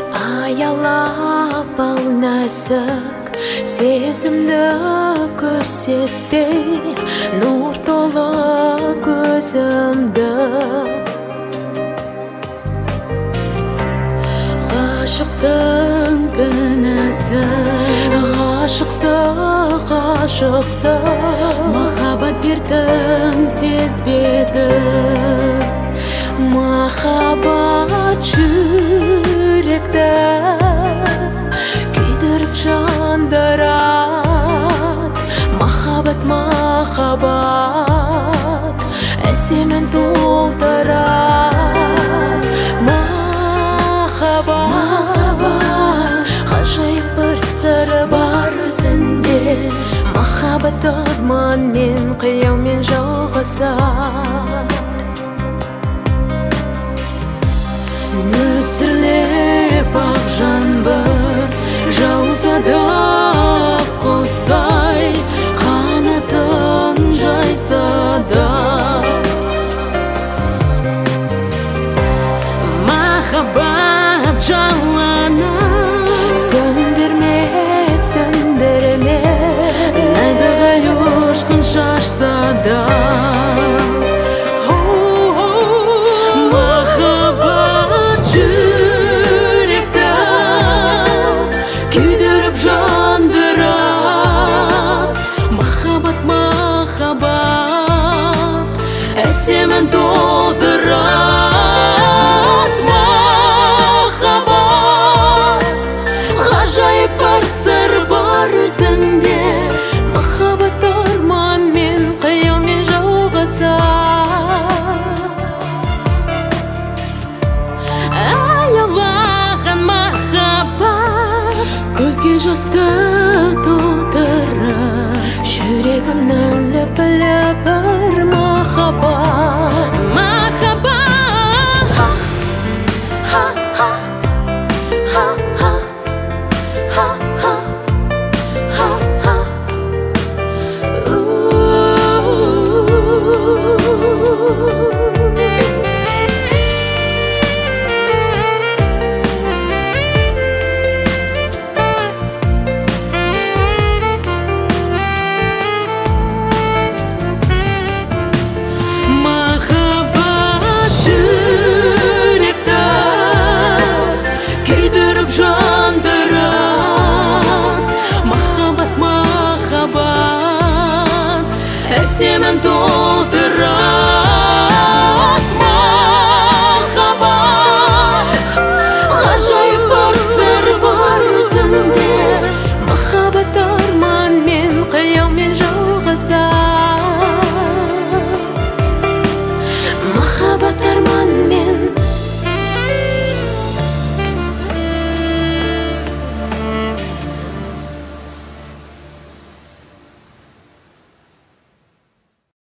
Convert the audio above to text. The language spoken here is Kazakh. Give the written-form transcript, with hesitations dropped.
Аялап ал нәзік сезімді көрсетпей, нұр толы көзімді. Ғашықтың кінәсі, ғашықты махаббат бердің сезбеді. Махаббат жүректі күйдіріп жандырат. Махаббат әсемін толтырат. Махаббат ғажайып бір сыры бар өзінде. Махаббат арман мен қияумен жалғасады. Нөсірлеп ақ жаңбыр жауса да құстай, қанатын жайса да. Махаббат жаланы сөндірме, сөндірме, нәзік ай ұшқын шашса да. Әсемін толтырат. Махаббат ғажайып бір сыр бар өзінде. Махаббат арман мен қияумен жалғасады. Аялаған махаббат көзге жасты толтырат. Жүрегімнің лүпілі бір махаббат. Махаббат әсемін